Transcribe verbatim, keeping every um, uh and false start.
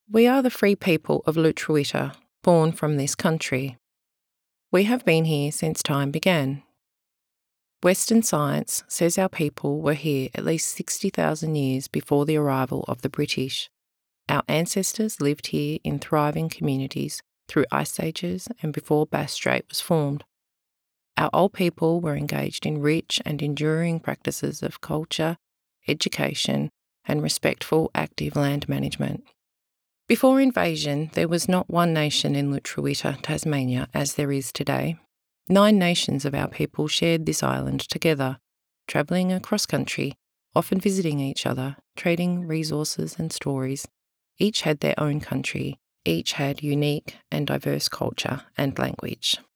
We are the free people of Lutruwita, born from this country. We have been here since time began. Western science says our people were here at least sixty thousand years before the arrival of the British. Our ancestors lived here in thriving communities through ice ages and before Bass Strait was formed. Our old people were engaged in rich and enduring practices of culture, education, and respectful active land management. Before invasion, there was not one nation in Lutruwita, Tasmania, as there is today. Nine nations of our people shared this island together, travelling across country, often visiting each other, trading resources and stories. Each had their own country, each had unique and diverse culture and language.